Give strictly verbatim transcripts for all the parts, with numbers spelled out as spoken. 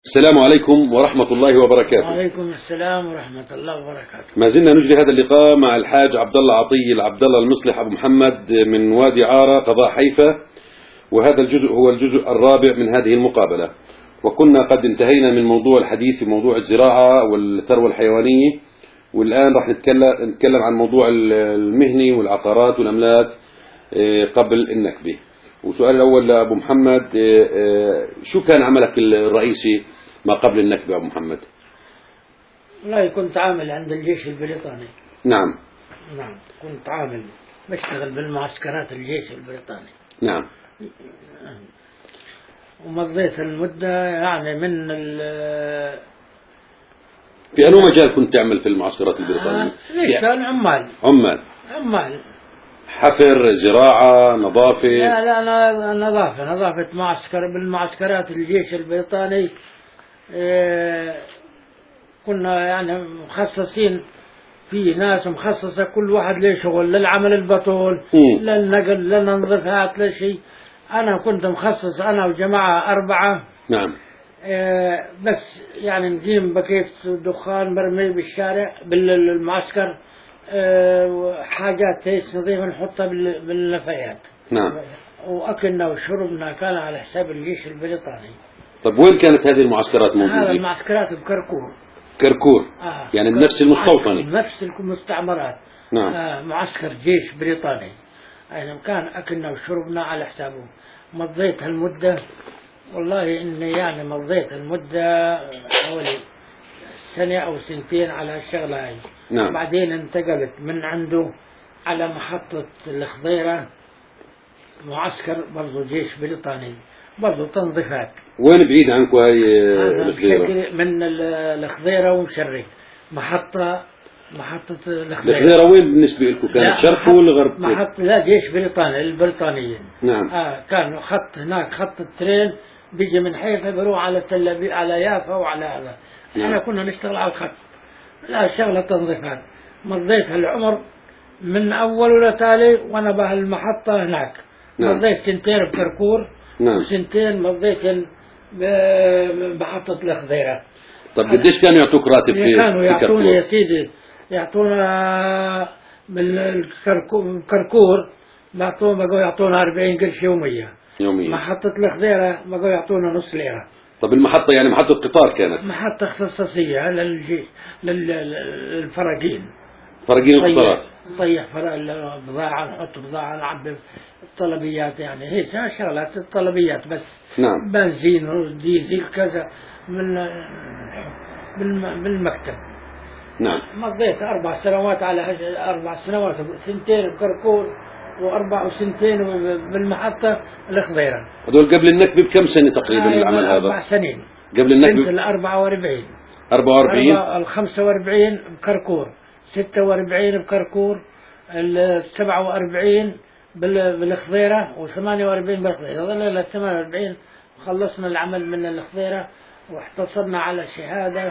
السلام عليكم ورحمة الله وبركاته. وعليكم السلام ورحمة الله وبركاته. ما زلنا نجري هذا اللقاء مع الحاج عبد الله عطية عبد الله المصلح أبو محمد من وادي عارة قضاء حيفا، وهذا الجزء هو الجزء الرابع من هذه المقابلة. وكنا قد انتهينا من موضوع الحديث في موضوع الزراعة والثروة الحيوانية، والآن راح نتكلم نتكلم عن موضوع المهني والعقارات والأملاك قبل النكبة. وسؤال الأول لأبو محمد، شو كان عملك الرئيسي ما قبل النكبة أبو محمد؟ والله كنت عامل عند الجيش البريطاني. نعم. نعم كنت عامل بشتغل بالمعسكرات الجيش البريطاني. نعم. ومضيت المدة يعني من ال في أي مجال كنت تعمل في المعسكرات البريطانية؟ ليش كان عمال عمال عمال حفر، زراعة، نظافة؟ لا لا لا نظافة نظافة معسكر بالمعسكرات الجيش البريطاني. إيه كنا يعني مخصصين في ناس مخصصة كل واحد له شغل، للعمل البطول للنقل للنظافات لشيء. أنا كنت مخصص أنا وجماعة أربعة. نعم. إيه بس يعني نجيم بكيف دخان مرمي بالشارع بالمعسكر، إيه حاجات هيك نظيفة نحطها بالنفايات. نعم. وأكلنا وشربنا كان على حساب الجيش البريطاني. طب وين كانت هذه المعسكرات موجودة؟ هذا المعسكرات بكركور. كركور. آه. يعني بنفس المستوطنة. نفس المستعمرات. نعم. آه معسكر جيش بريطاني. يعني كان أكلنا وشربنا على حسابه. مضيت هالمدة والله إني يعني مضيت المدة حوالي سنة أو سنتين على هالشغلة هاي. نعم. بعدين انتقلت من عنده على محطة الخضيرة، معسكر برضو جيش بريطاني برضو تنظيفات. وين بعيد عنكم هاي الخضيرة؟ من الخضيرة ومشري. محطة محطة الخضيرة. الخضيرة وين بالنسبة لكم؟ كانت شرق ولا غرب؟ محطة لا جيش بريطاني البريطانيين. نعم. آه كان خط هناك خط الترين بيجي من حيفا بيروح على تل أبيب على يافا وعلى هذا. نعم. احنا كنا نشتغل على الخط. لا شغلة تنظيفات. مضيت هالعمر من أول ولا تالي وأنا بهالمحطة هناك. نعم. مضيت سنتين بكركور. نعم. وسنتين مضيت بمحطة الخضيرة. طب قديش كانوا يعطوك راتب في كانوا يعطوني يا كركور؟ سيدي يعطونا من الكركور بقوا يعطونا أربعين قرش يوميا. يوميا. محطة الخضيرة بقوا يعطونا نص ليرة. طب المحطة يعني محطة قطار كانت؟ محطة اختصاصية للجيش للفراقين. فراقين القطارات. نطيح البضاعة، نحط بضاعة، نعبي الطلبيات، يعني هي شغلات الطلبيات بس. نعم. بنزين وديزل كذا من بالمكتب. نعم. مضيت أربع سنوات على أربع سنوات سنتين بكركور وأربع وسنتين بالمحطة الخضيرة. هذول قبل النكبة بكم سنة تقريبا العمل هذا؟ أربع سنين. قبل النكبة؟ سنة الأربعة وأربعين. أربعة وأربعين. الخمسة وأربعين بكركور. ستة وأربعين بكركور. السبعة وأربعين بالخضيرة وثمانية وأربعين بالخضيرة. ظلنا الثمانية وأربعين خلصنا العمل من الخضيرة واحتصلنا على شهادة.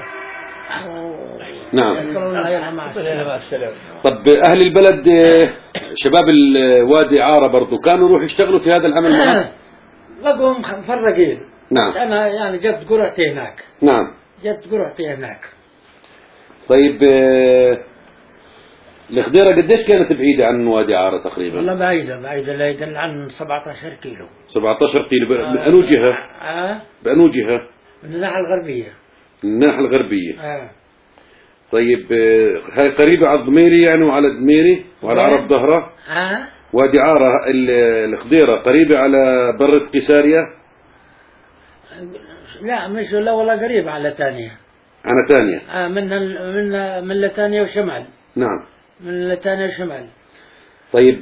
نعم. الله. طب أهل البلد شباب الوادي عارة برضو كانوا يروحوا يشتغلوا في هذا العمل معك؟ بقوا مفرقين. نعم. أنا يعني جبت قرعتي هناك. نعم. جبت قرعتي هناك. طيب الخضيرة قديش كانت بعيدة عن وادي عارة تقريبا؟ والله بعيدة بعيدة لا يدل عن سبعة عشر كيلو. سبعة عشر كيلو. بأنو جهة؟ آه. بأنو جهة؟ من الناحية الغربية. من الناحية الغربية. آه. طيب هاي قريبة على الضميري يعني وعلى الدميري وعلى عرب ظهرة؟ آه. وادي عارة الخضيرة قريبة على برة قيسارية؟ لا مش لا ولا قريب على تانية. على تانية. آه من من من لتانية وشمال. نعم. من لتانية وشمال. طيب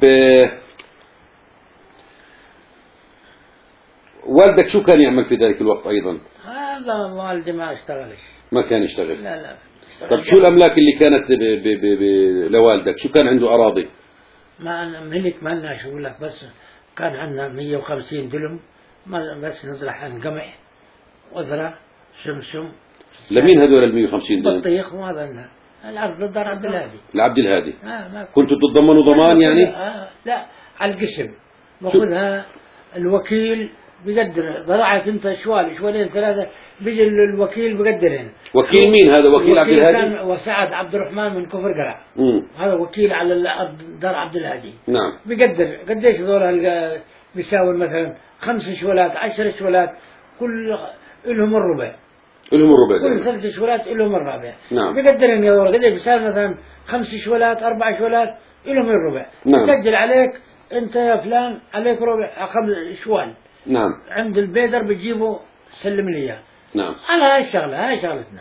والدك شو كان يعمل في ذلك الوقت أيضا؟ هذا والدي ما اشتغلش. ما كان يشتغل. لا لا. طب شو الأملاك اللي كانت ب ب ب ب لوالدك؟ شو كان عنده أراضي؟ ما ملك ما لنا شغل لك، بس كان عندنا مية وخمسين دلم بس نزرع عن قمح وزرع سمسم. لمين هذول ال مية وخمسين دلم؟ بطيخ وهذا لنا الأرض لدار عبد الهادي. لعبد الهادي. آه كنتوا تتضمنوا ضمان يعني؟ آه لا على القسم باخذها الوكيل بيقدر زرعت انت شوال شوالين ثلاثة بيجي الوكيل بيقدرهن. وكيل مين هذا؟ وكيل عبد الهادي؟ وسعد عبد الرحمن من كفر قرع. مم. هذا وكيل على الأرض دار عبد الهادي. نعم. بيقدر قديش هذول بيساوي مثلا خمس شوالات عشر شوالات كل لهم الربع. لهم الربع. كل ثلاث شوالات لهم الربع. نعم. بيقدرهن هذول قديش بيساوي مثلا خمس شوالات أربع شوالات لهم الربع. نعم. يسجل عليك أنت يا فلان عليك ربع خمس شوال. نعم. عند البيدر بتجيبه سلم لي اياه. نعم. على هاي الشغله هاي شغلتنا.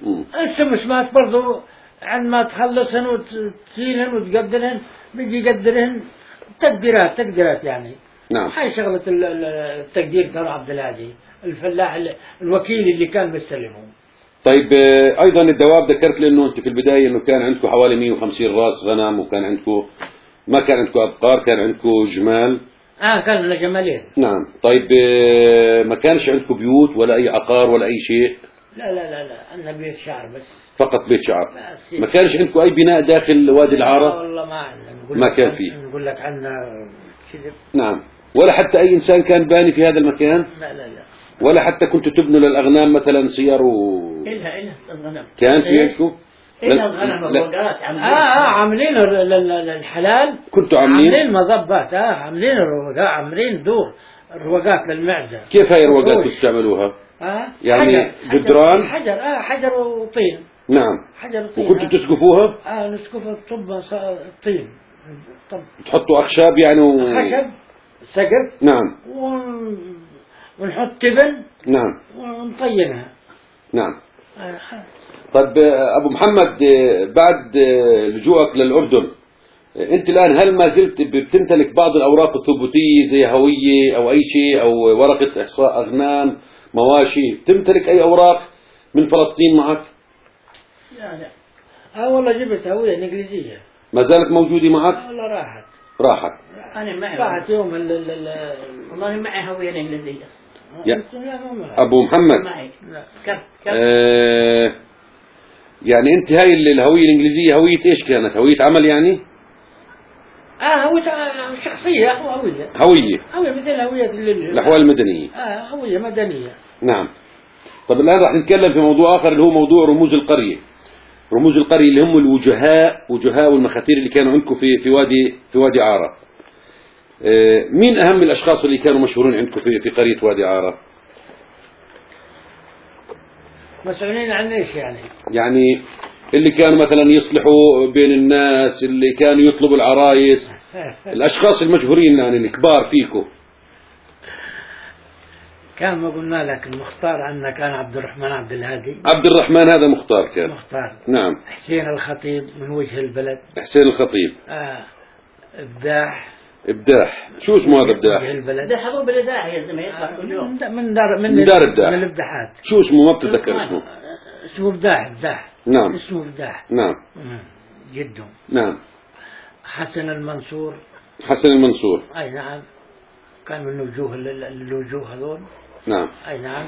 السمسمات برضو عندما تخلصهن وتشيلهن وتقدرهن بيجي يقدرهن تقديرات تقديرات يعني. نعم. هاي شغله التقدير ترى عبد الهادي الفلاح الوكيل اللي كان بيستلمهم. طيب ايضا الدواب ذكرت لي انه انت في البدايه انه كان عندكم حوالي مئة وخمسين راس غنم، وكان عندكم ما كان عندكم ابقار، كان عندكم جمال. اه كان لنا جمالين. نعم. طيب ما كانش عندكم بيوت ولا اي عقار ولا اي شيء؟ لا لا لا لا عندنا بيت شعر بس. فقط بيت شعر. ما كانش عندكم اي بناء داخل وادي العارة؟ والله ما عندنا. ما كان فيه. نقول لك عندنا كذب. نعم. ولا حتى اي انسان كان باني في هذا المكان؟ لا لا لا. ولا حتى كنتوا تبنوا للاغنام مثلا سير و إلها إلها الغنم كان في عندكم؟ إلها الغنم الرواقات عاملين. آه آه عاملين الحلال. كنتوا عاملين؟ عاملين مضبات. آه عاملين الرواقات عاملين دور الرواقات للمعزة. كيف هاي الرواقات كنتوا تعملوها؟ آه يعني حجر جدران؟ حجر آه حجر وطين. نعم. حجر وطين. وكنتوا آه. تسقفوها؟ آه نسقفها طب طين. طب. تحطوا أخشاب يعني و... خشب سقف. نعم. ون... ونحط تبن. نعم. ونطينها. نعم. آه. طيب أبو محمد بعد لجوءك للأردن أنت الآن هل ما زلت بتمتلك بعض الأوراق الثبوتية زي هوية أو أي شيء أو ورقة إحصاء أغنام مواشي؟ تمتلك أي أوراق من فلسطين معك؟ لا لا. آه والله جبت هوية إنجليزية. ما زالت موجودة معك؟ آه والله راحت. راحت. أنا معي راحت يوم ال ال ال والله معي هوية إنجليزية. يا أبو محمد. معي. كم كم. آه يعني أنت هاي الهوية الإنجليزية هوية إيش كانت؟ هوية عمل يعني؟ آه هوية شخصية هوية. هوية. هوية مثل هوية الأحوال المدنية. آه هوية مدنية. نعم. طب الآن راح نتكلم في موضوع آخر اللي هو موضوع رموز القرية. رموز القرية اللي هم الوجهاء وجهاء والمخاتير اللي كانوا عندكم في في وادي في وادي عارة. آه مين أهم الأشخاص اللي كانوا مشهورين عندكم في في قرية وادي عارة؟ مسؤولين عن ايش يعني؟ يعني اللي كانوا مثلا يصلحوا بين الناس، اللي كانوا يطلبوا العرايس، الأشخاص المشهورين يعني الكبار فيكم. كان ما قلنا لك المختار عندنا كان عبد الرحمن عبد الهادي. عبد الرحمن هذا مختار كان. مختار. نعم. حسين الخطيب من وجه البلد. حسين الخطيب. آه. إبداح. إبداح. شو اسمه هذا إبداح؟ وجه البلد. ده حبوب الإبداح يا زلمة يطلع كل يوم. من دار من, من دار إبداح. من الإبداحات. شو اسمه ما بتتذكر اسمه؟ اسمه إبداح إبداح. نعم. اسمه إبداح. نعم. جده. نعم. حسن المنصور. حسن المنصور. أي نعم. كان من وجوه الوجوه هذول. نعم. أي نعم.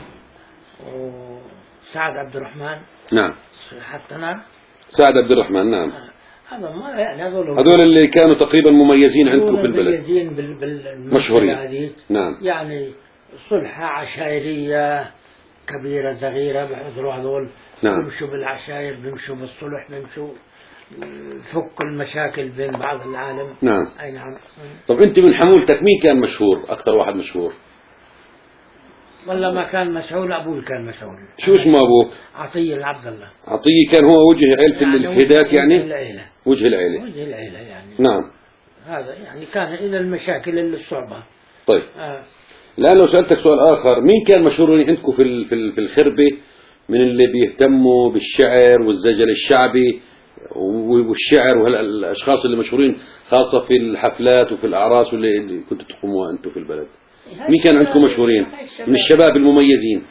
وسعد عبد الرحمن. نعم. حتى أنا. سعد عبد الرحمن نعم. هذا ما يعني هذول هذول اللي كانوا تقريبا مميزين عندكم في البلد. مميزين بال بال مشهورين. نعم. يعني صلحة عشائرية كبيرة صغيرة بحضروا هذول. نعم. بيمشوا بالعشائر بيمشوا بالصلح بيمشوا فك المشاكل بين بعض العالم. نعم. أي نعم. طب أنت من حمولتك مين كان مشهور أكثر واحد مشهور؟ والله ما كان مشهور أبوه كان مشهور. شو اسمه أبوه؟ عطية العبد الله. عطية كان هو وجه عيلة يعني الفهدات يعني؟ وجه العيلة. وجه العيلة. وجه العيلة يعني. نعم. هذا يعني كان إلى المشاكل الصعبة. طيب. آه. الآن لو سألتك سؤال آخر، مين كان مشهور عندكم في في في الخربة من اللي بيهتموا بالشعر والزجل الشعبي والشعر وهالاشخاص اللي مشهورين خاصة في الحفلات وفي الأعراس واللي كنتوا تقوموها أنتم في البلد؟ مين كان عندكم مشهورين من الشباب المميزين؟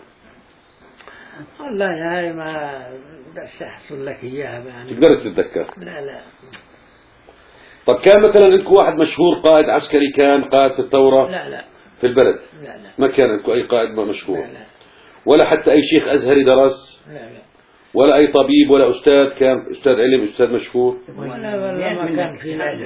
والله هاي ما بدأش أحصل لك إياها يعني. تقدر تتذكر؟ لا لا. طب كان مثلا عندكم واحد مشهور قائد عسكري كان قائد في الثورة؟ لا لا. في البلد؟ لا لا. ما كان عندكم أي قائد مشهور؟ لا لا. ولا حتى أي شيخ أزهري درس؟ لا لا. ولا أي طبيب ولا أستاذ كان أستاذ علم أستاذ مشهور؟ ولا ولا ما كان في علم.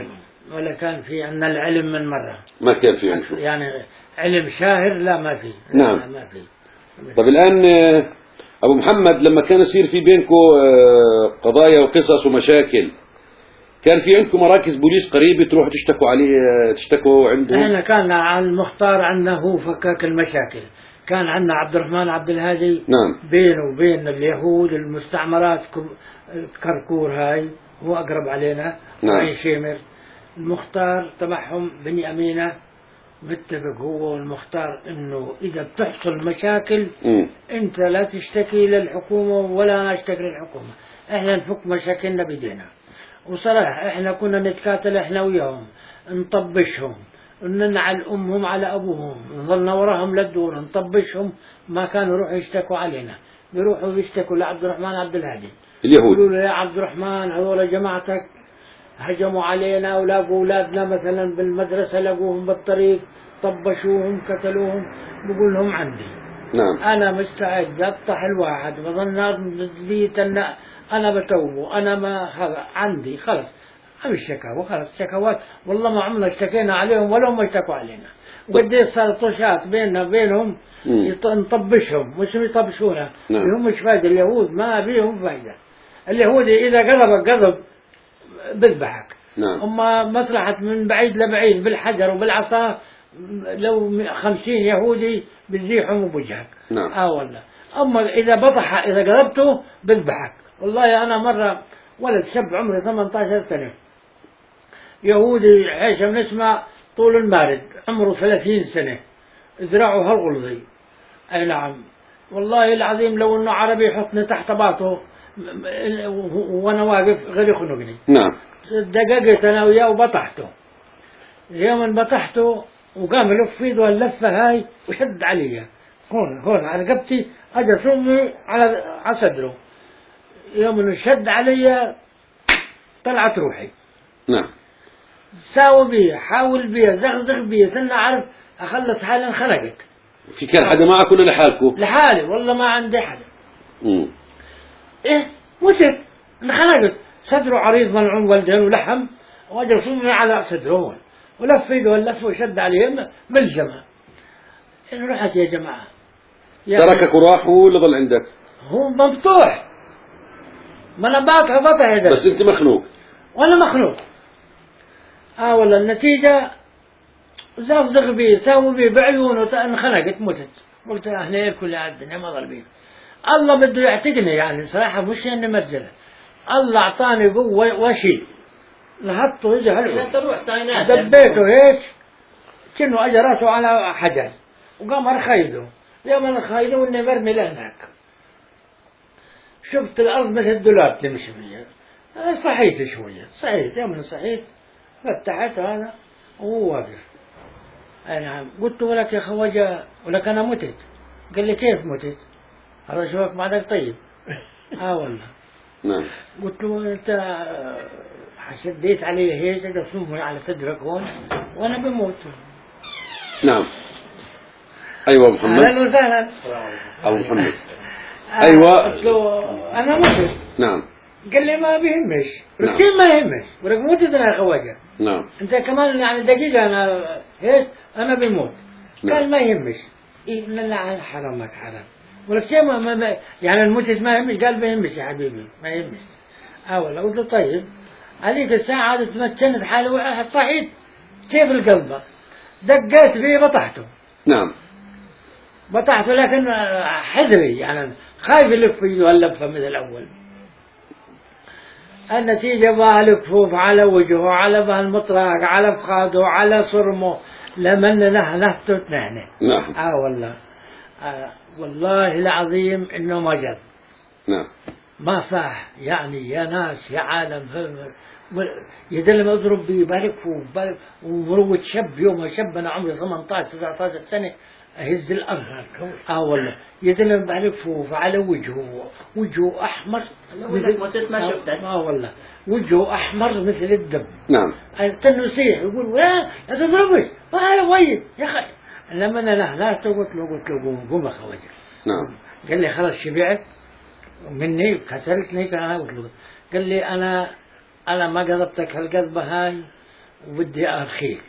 ولا كان في عندنا العلم من مرة. ما كان في عندكم يعني علم شاهر لا ما في. نعم. لا ما في. طب الآن أبو محمد، لما كان يصير في بينكم قضايا وقصص ومشاكل، كان في عندكم مراكز بوليس قريبة تروحوا تشتكوا عليه تشتكوا عنده؟ احنا كان على المختار عندنا هو فكاك المشاكل. كان عندنا عبد الرحمن عبد الهادي نعم. بينه وبين اليهود المستعمرات كركور هاي هو أقرب علينا. نعم. وعين شيمر. المختار تبعهم بني أمينة متفق هو والمختار إنه إذا بتحصل مشاكل م. أنت لا تشتكي للحكومة ولا أنا أشتكي للحكومة، إحنا نفك مشاكلنا بدينا. وصراحة إحنا كنا نتكاتل إحنا وياهم، نطبشهم، ننعل أمهم على أبوهم، نظلنا وراهم للدور نطبشهم. ما كانوا يروحوا يشتكوا علينا، بيروحوا يشتكوا لعبد الرحمن عبد الهادي اليهود، يقولوا له يا عبد الرحمن هذول جماعتك هجموا علينا ولاقوا أولادنا مثلا بالمدرسة، لقوهم بالطريق طبشوهم قتلوهم. بقول لهم عندي نعم. أنا مستعد أقطع الواحد بظن بيت أن أنا بتوبه، أنا ما هذا عندي خلص. مش شكاوى خلص شكاوات والله ما عمرنا اشتكينا عليهم ولا هم اشتكوا علينا. وقديش صار طشات بيننا وبينهم نطبشهم مش يطبشونا. نعم. هم مش فايدة اليهود ما بيهم فايدة. اليهودي إذا قلبك قلب بذبحك. نعم. أما مصلحة من بعيد لبعيد بالحجر وبالعصا، لو خمسين يهودي بتزيحهم وبوجهك. نعم. آه والله. أما إذا بطح إذا قلبته بذبحك. والله أنا مرة ولد شاب عمره ثمانية عشر سنة يهودي عيش نسمع طول المارد عمره ثلاثين سنة ذراعه هالغلظي. أي نعم والله العظيم لو إنه عربي يحطني تحت باطه وأنا واقف غير يخنقني. نعم. دققت أنا وياه وبطحته. يوم بطحته وقام يلف في يده اللفة هاي وشد علي هون هون على رقبتي، أجا سمي على على صدره. يوم شد علي طلعت روحي. نعم. ساوي بي حاول بي زغزغ بي سنة أعرف أخلص حالي انخنقت. في كان حدا معك ولا لحالكم؟ لحالي والله ما عندي حدا. امم إيه متت انخنقت. صدره عريض ملعون والدين ولحم وأجا سمي على صدره ولف يده اللف وشد عليه ملزمة. إن رحت يا جماعة تركك وراح ولا ظل عندك؟ هو مفتوح ما أنا باطح بطح هذا بس أنت مخنوق وأنا مخنوق. آه والله النتيجة زغزغ بي ساوي بي بعيونه انخنقت متت. قلت احنا ياكل على الدنيا ما ضل بيه. الله بده يعتقني يعني صراحة مش اني مرجله. الله اعطاني قوة وشي لحطه اجى هلو دبيته هيك كأنه اجى راسه على حجر وقام ارخيده. يوم انا خايده واني مرمي لهناك شفت الارض مثل الدولاب تمشي فيها. صحيت شوية صحيت. يوم صحيت فتحت هذا وهو واقف. أي نعم. قلت ولك يا خواجة ولك أنا متت. قال لي كيف متت؟ هذا شوفك بعدك طيب. آه والله. نعم. قلت له أنت شديت علي هيك تصمه على صدرك هون وأنا بموت. نعم. أيوة أبو محمد. أهلا وسهلا. أبو محمد. أيوة. قلت له أنا متت. نعم. قال لي ما بيهمش. نعم. كيف ما يهمش؟ ولك متت أنا يا خواجة. نعم. أنت كمان يعني دقيقة أنا هيك أنا بموت. نعم. قال ما يهمش. إيه لا حرامك حرام. ولك شيء ما, ما يعني الموت ما يهمش. قال ما يهمش يا حبيبي ما يهمش. أولا قلت له طيب عليك الساعة هذه تمكنت حالي صحيت كيف القلبة دقيت فيه بطحته. نعم. بطحته لكن حذري يعني خايف يلف فيه هاللفة مثل الأول. النتيجة بقى الكفوف على وجهه على بها المطرق على فخاده على صرمه لمن نهنته تنهنه. نعم. آه والله. آه والله العظيم إنه ما جد. نعم. ما صح يعني يا ناس يا عالم يدل ما أضرب بي بلكفوف ومروة شاب يوم شاب أنا عمري ثمانية عشر تسعة عشر سنة أهز الأرض. آه والله يدل بلكفوف على وجهه وجهه أحمر مثل ما شفته. آه والله وجهه أحمر مثل الدم. نعم. تنسيح يقول وين لا تضربش ما وين يا أخي. لما أنا نهناته قلت له قلت له قوم قوم أخوجك. نعم. قال لي خلاص شبعت مني كسرتني. قال له قال لي أنا أنا ما قلبتك هالقذبة هاي وبدي أرخيك،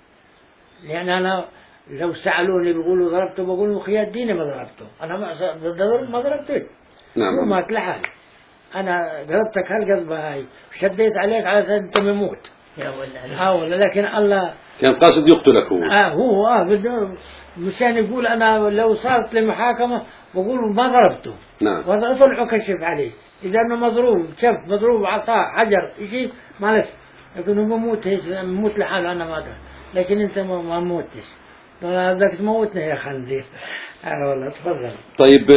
لأن أنا لو سألوني بيقولوا ضربته بقول مخي الديني ما ضربته، أنا ما ضرب ما ضربته. نعم. هو مات لحال، أنا ضربتك هالقصبة هاي شديت عليك على أنت مموت يا ولا اه ولا، لكن الله كان قاصد يقتلك هو. اه هو اه بده مشان يقول انا لو صارت لي محاكمه بقول ما ضربته. نعم. وطلعوا كشف عليه اذا انه مضروب شف مضروب عصا حجر شيء معلش، لكن هو بموت هيك بموت لحاله انا ما أدري. لكن انت ما ما موتش، بدك تموتني يا خنزير. اه والله تفضل. طيب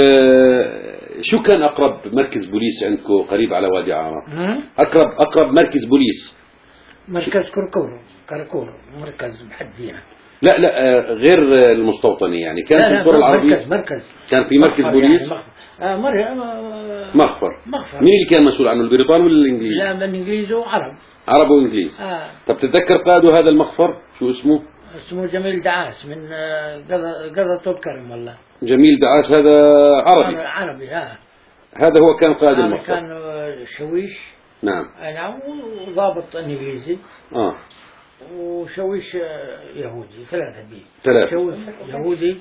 آه، شو كان أقرب مركز بوليس عندكم قريب على وادي عارة؟ أقرب أقرب مركز بوليس. مركز كركور كركور مركز بحدينا. لا لا آه، غير المستوطني يعني كان لا في لا القرى العربية. مركز مركز كان في مركز مخفر بوليس. يعني مخفر. آه مر... آه مخفر. مخفر. مين اللي كان مسؤول عنه، البريطان ولا الإنجليز؟ لا من إنجليز وعرب. عرب وإنجليز. آه. طب تتذكر قاده هذا المخفر شو اسمه؟ اسمه جميل دعاس من قضى الكرم والله. جميل دعاس هذا عربي. عربي اه. هذا هو كان قائد هذا المخفر. كان شويش. نعم. نعم وضابط انجليزي. اه. وشويش يهودي ثلاثة بيه. ثلاثة. شويش يهودي.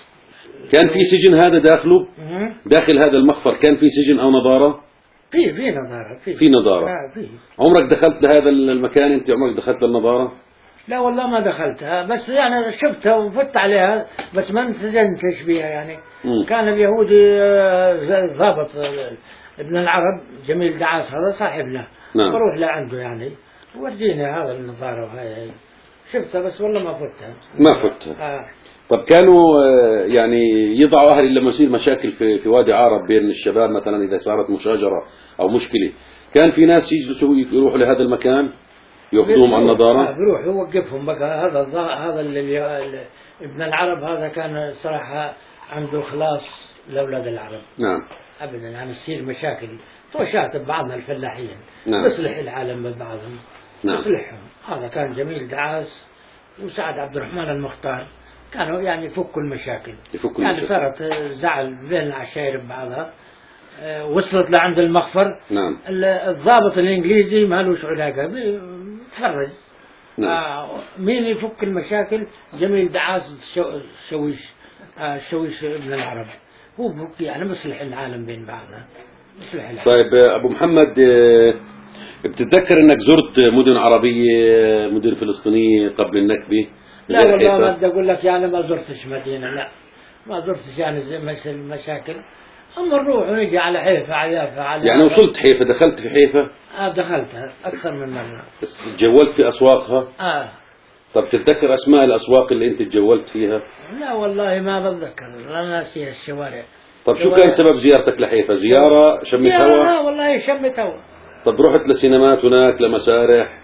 كان في سجن هذا داخله؟ مم. داخل هذا المخفر كان في سجن أو نظارة؟ في في نظارة في. في نظارة. آه في. عمرك دخلت لهذا المكان أنت، عمرك دخلت للنظارة؟ لا والله ما دخلتها، بس يعني شفتها وفت عليها بس ما انسجنتش بيها يعني. مم. كان اليهودي آه، ضابط آه، ابن العرب جميل دعاس هذا صاحبنا. نعم. بروح لعنده يعني ورجيني هذا النظارة وهاي هاي شفتها بس والله ما فتها. ما فتها. آه. طب كانوا آه، يعني يضعوا أهل لما يصير مشاكل في في وادي عارة بين الشباب مثلا إذا صارت مشاجرة أو مشكلة، كان في ناس يجلسوا يروحوا لهذا المكان يأخذوهم على النظارة؟ آه بيروح يوقفهم بقى. هذا هذا اللي اللي ابن العرب هذا كان صراحة عنده خلاص لأولاد العرب. نعم. أبدا يعني تصير مشاكل طوشات ببعضنا الفلاحين. نعم. يصلح العالم ببعضهم. نعم. يصلحهم. هذا كان جميل دعاس وسعد عبد الرحمن المختار كانوا يعني يفكوا المشاكل. يفكوا يعني المشاكل. صارت زعل بين العشائر ببعضها. أه وصلت لعند المخفر. نعم. الضابط الإنجليزي ما لوش علاقة بيتفرج. نعم. آه مين يفك المشاكل؟ جميل دعاس شو شويش آه شويش ابن العرب. هو بك يعني مصلح العالم بين بعضها. مصلح العالم. طيب أبو محمد آه، بتتذكر أنك زرت مدن عربية مدن فلسطينية قبل النكبة؟ لا والله ما بدي أقول لك يعني ما زرتش مدينة، لا ما زرتش يعني زي مثل المشاكل. أما نروح ونجي على حيفا على يافا على يعني وصلت حيفا، دخلت في حيفا؟ آه دخلتها أكثر من مرة. تجولت في أسواقها؟ آه. طب تتذكر أسماء الأسواق اللي أنت تجولت فيها؟ لا والله ما بتذكر، لا ناسي الشوارع. طب شو كان سبب زيارتك لحيفا؟ زيارة شمت هوا؟ لا والله شمت هوا. طب رحت لسينمات هناك لمسارح؟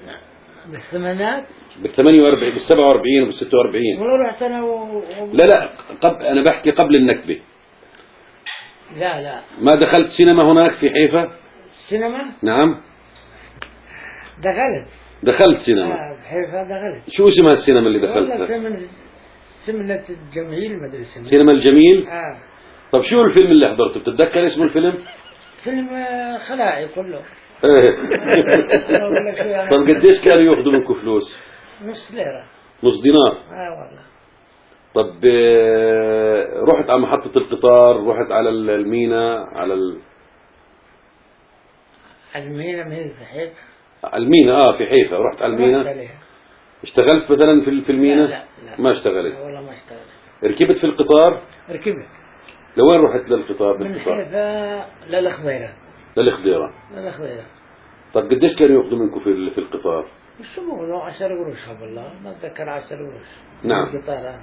بالثمانينات؟ بالثمانية وأربعين بالسبعة وأربعين وبالستة وأربعين؟ والله رحت أنا و... لا لا قبل، أنا بحكي قبل النكبة. لا لا ما دخلت سينما هناك في حيفا؟ سينما؟ نعم. دخلت. دخلت سينما؟ آه بحيفا دخلت. شو اسمها السينما اللي والله دخلتها؟ سينما سينما الجميل ما أدري سينما. سينما الجميل؟ آه. طب شو الفيلم اللي حضرته؟ بتتذكر اسم الفيلم؟ فيلم آه، خلاعي كله. ايه. والله شو يعني. طب قديش كانوا ياخذوا منكم فلوس؟ نص ليرة. نص دينار؟ اه والله. طب آه، رحت على محطة القطار، رحت على المينا، على ال... المينا مين صحيح؟ المينا اه في حيفا، رحت على رحت المينا؟ عليها. اشتغلت مثلا في في المينا؟ لا لا, لا. ما اشتغلت؟ والله ما اشتغلت. ركبت في القطار؟ ركبت. لوين رحت للقطار من بالقطار؟ حيفا للخضيرة. للخضيرة. للخضيرة. طب قديش كانوا ياخذوا منكم في ال- في القطار؟ شو بقولوا عشر قروش والله ما اتذكر عشر قروش. نعم. القطار.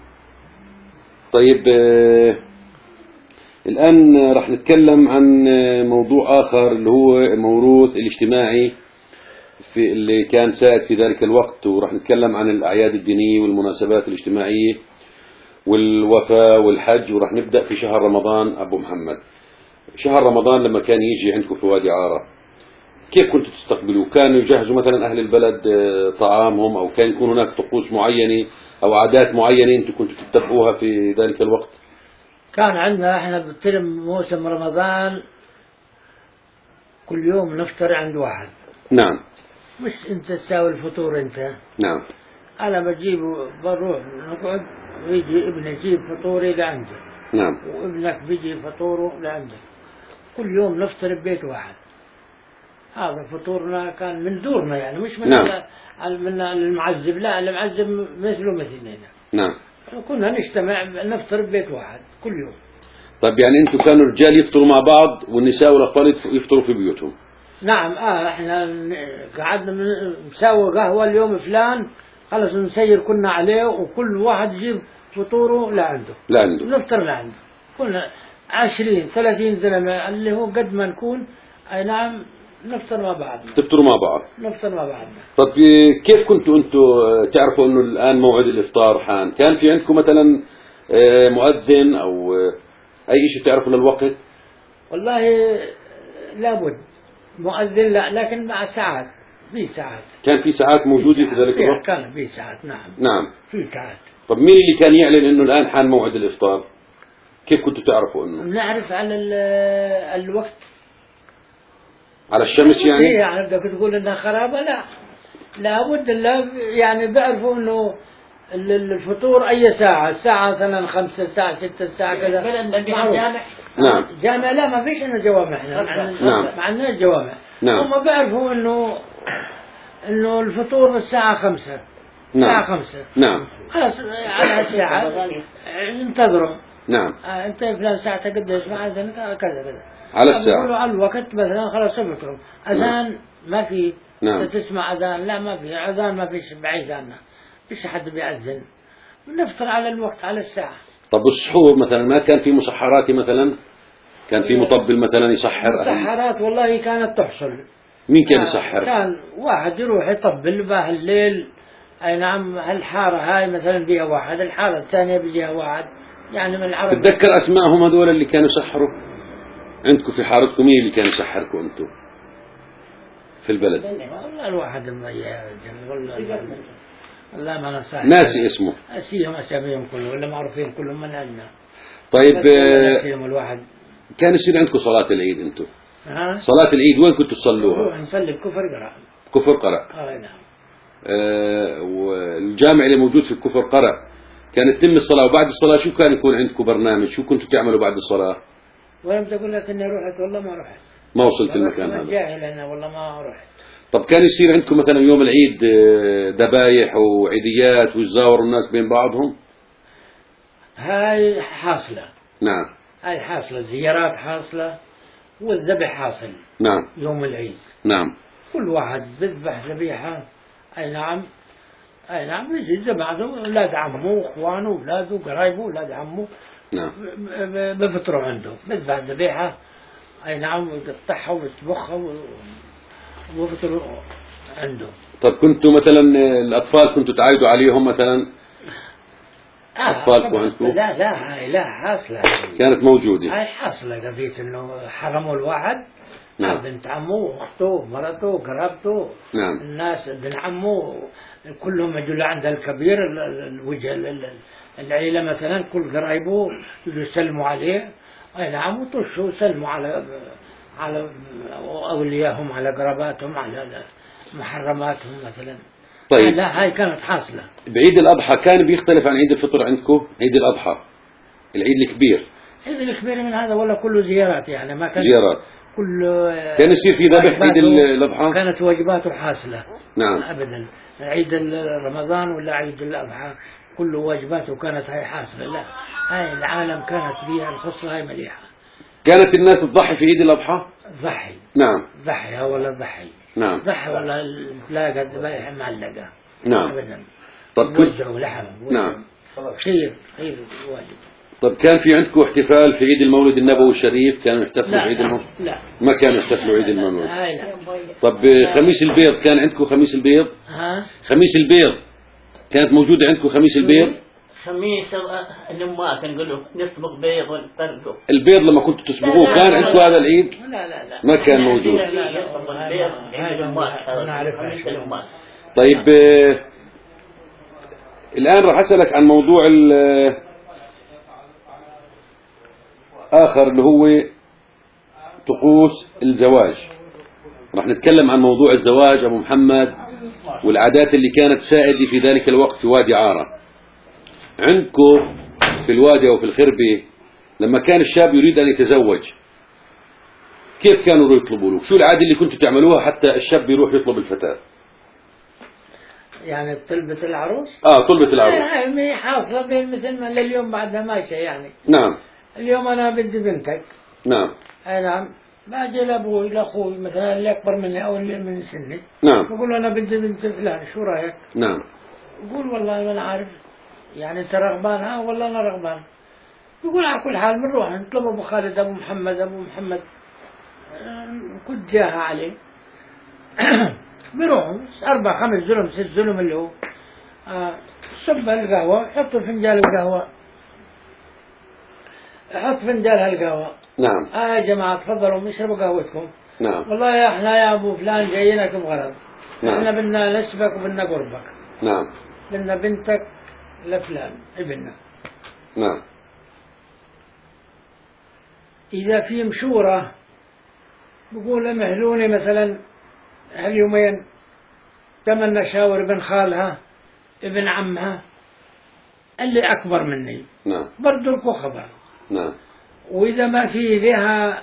طيب آه، الآن راح نتكلم عن آه، موضوع آخر اللي هو الموروث الاجتماعي في اللي كان سائد في ذلك الوقت، وراح نتكلم عن الأعياد الدينية والمناسبات الاجتماعية والوفاة والحج، وراح نبدأ في شهر رمضان. أبو محمد، شهر رمضان لما كان يجي عندكم في وادي عارة كيف كنتوا تستقبلوا؟ كانوا يجهزوا مثلا أهل البلد آه، طعامهم، أو كان يكون هناك طقوس معينة أو عادات معينة أنتم كنتوا تتبعوها في ذلك الوقت؟ كان عندنا احنا بترم موسم رمضان كل يوم نفطر عند واحد. نعم. مش أنت تساوي الفطور أنت. نعم. أنا بجيب بروح نقعد ويجي ابني يجيب فطوري لعندي. نعم. وابنك بيجي فطوره لعندك. كل يوم نفطر ببيت واحد. هذا فطورنا كان من دورنا يعني مش من نعم. من المعذب، لا المعذب مثله مثلنا. نعم. كنا نجتمع نفطر ببيت واحد كل يوم. طيب يعني أنتم كانوا الرجال يفطروا مع بعض والنساء والأطفال يفطروا في بيوتهم؟ نعم. اه احنا قعدنا نساوي قهوة اليوم فلان خلص نسير كنا عليه وكل واحد يجيب فطوره لعنده. لعنده. نفطر لعنده. كنا عشرين ثلاثين زلمة اللي هو قد ما نكون. اي نعم نفطر مع بعضنا. تفطروا مع بعض. نفطر مع بعضنا. طب كيف كنتوا أنتم تعرفوا إنه الآن موعد الإفطار حان؟ كان في عندكم مثلا مؤذن أو أي شيء تعرفوا للوقت؟ والله لابد مؤذن لا، لكن مع ساعات. في ساعات. كان في ساعات موجودة في ذلك الوقت؟ كان في ساعات نعم. نعم. في ساعات. طب مين اللي كان يعلن إنه الآن حان موعد الإفطار؟ كيف كنتوا تعرفوا إنه؟ نعرف على الوقت. على الشمس يعني؟ إيه يعني بدك تقول إنها خرابة؟ لا. لابد لا يعني بيعرفوا إنه الفطور أي ساعة، الساعة مثلا خمسة الساعة ستة الساعة كذا. جامع. نعم. جامع لا ما فيش عندنا جوامع احنا. نعم. ما عندناش جوامع. نعم. هم بيعرفوا إنه إنه الفطور الساعة خمسة. الساعة نعم. خمسة. نعم. خلاص على ساعة انتظروا. نعم. آه انت فلان ساعة قديش مع أذان كذا كذا. على الساعة. على الوقت مثلا خلاص سبتهم. أذان ما في. نعم. تسمع أذان لا ما في أذان ما فيش بعيد عنا. فيش حد بيأذن. نفطر على الوقت على الساعة. طب السحور مثلا ما كان في مسحرات مثلا؟ كان في مطبل مثلا يسحر؟ مسحرات والله كانت تحصل. مين كان يسحر؟ كان واحد يروح يطبل بها الليل. أي نعم. الحارة هاي مثلا بيها واحد، الحارة الثانية بيها واحد، يعني من العرب. تتذكر أسمائهم هذول اللي كانوا يسحروا؟ عندكم في حارتكم مين اللي كان يسحركم أنتم في البلد؟ والله الواحد مضيع والله والله ما نصح. ناسي اسمه. أسيهم أساميهم كلهم ولا معروفين كلهم من عندنا. طيب الواحد. كان يصير عندكم صلاة العيد أنتم؟ ها؟ صلاة العيد وين كنتوا تصلوها؟ نصلي بكفر قرأ. كفر قرأ. آه نعم. آه والجامع اللي موجود في الكفر قرأ كانت تتم الصلاة، وبعد الصلاة شو كان يكون عندكم برنامج؟ شو كنتوا تعملوا بعد الصلاة؟ ولم تقول لك إني رحت والله ما رحت. ما وصلت المكان هذا. جاهل أنا والله ما رحت. طب كان يصير عندكم مثلا يوم العيد ذبايح وعيديات ويتزاوروا الناس بين بعضهم؟ هاي حاصلة. نعم. هاي حاصلة، زيارات حاصلة والذبح حاصل. نعم. يوم العيد. نعم. كل واحد بذبح ذبيحة. أي نعم. أي نعم. يجي جماعته أولاد عمه إخوانه أولاده قرايبه أولاد عمه. نعم. بفطروا عنده بذبح ذبيحة. أي نعم. ويقطعها ويطبخها وبفطروا عنده. طب كنتوا مثلا الأطفال كنتوا تعايدوا عليهم مثلا؟ أطفالكم آه عندكم؟ لا لا هاي لا حاصلة. كانت موجودة. هاي حاصلة قضية إنه حرموا الواحد. نعم. بنت عمه أخته مرته قرابته. نعم. الناس ابن عمه كلهم يجوا عند الكبير الوجه العيلة مثلا كل قرايبه يجوا يسلموا عليه. أي نعم. وطشوا يسلموا على على أولياءهم على قراباتهم على محرماتهم مثلا. طيب. لا هاي كانت حاصلة. بعيد الأضحى كان بيختلف عن عيد الفطر عندكم؟ عيد الأضحى العيد الكبير. عيد الكبير من هذا ولا كله زيارات يعني ما كان زيارات. كل كان يصير في ذبح عيد الأضحى؟ كانت واجباته حاصلة. نعم. أبدا. عيد رمضان ولا عيد الأضحى كل واجباته كانت هاي حاصلة. لا هاي العالم كانت فيها الخصة هاي مليحة. كانت الناس تضحي في عيد الأضحى؟ ضحي. نعم. ضحي ولا ضحي. نعم. ضحي ولا تلاقى الذبائح معلقة. نعم. أبدا. طب كنت. وزعوا لحم. نعم. خير خير واجب. طب كان في عندكم احتفال في عيد المولد النبوي الشريف؟ كانوا يحتفلوا بعيد المولد؟ لا. ما كانوا يحتفلوا عيد المولد. هاي لا. طب خميس البيض كان عندكم خميس البيض؟ ها؟ خميس البيض كانت موجودة عندكم خميس البيض؟ خميس الأمات نقول له نسبق بيض ونطرقه. البيض لما كنتوا تسبقوه كان عندكم هذا العيد؟ لا لا لا. ما كان موجود. لا لا لا. البيض عيد الأمات. نعرفها. طيب آه الآن راح أسألك عن موضوع آخر اللي هو طقوس الزواج. راح نتكلم عن موضوع الزواج أبو محمد والعادات اللي كانت سائدة في ذلك الوقت في وادي عارة. عندكم في الوادي أو في الخربة لما كان الشاب يريد أن يتزوج كيف كانوا يطلبوا له؟ شو العادة اللي كنتوا تعملوها حتى الشاب يروح يطلب الفتاة؟ يعني طلبة العروس؟ آه طلبة العروس. هي حاصلة بين مثل ما لليوم بعدها ماشية يعني. نعم. اليوم أنا بدي بنتك. نعم. أي نعم. باجي لأبوي لأخوي مثلا اللي أكبر مني أو اللي من سني. نعم. بقول له أنا بدي بنت فلان شو رأيك؟ نعم. يقول والله أنا عارف يعني أنت رغبان ها والله أنا رغبان. يقول على كل حال بنروح نطلب أبو خالد أبو محمد أبو محمد كنت جاها عليه. بيروحوا أربع خمس زلم ست زلم اللي هو آه صب القهوة حطوا فنجان القهوة حط فنجان القهوة. نعم. آه يا جماعة تفضلوا اشربوا قهوتكم. نعم. والله يا احنا يا أبو فلان جايينك بغرض. نعم. احنا بدنا نسبك وبدنا قربك. نعم. بدنا بنتك لفلان ابننا. نعم. إذا في مشورة بقول مهلوني مثلا هاليومين تمنى شاور ابن خالها ابن عمها اللي أكبر مني. نعم. برضو لكم خبر. نعم. وإذا ما في لها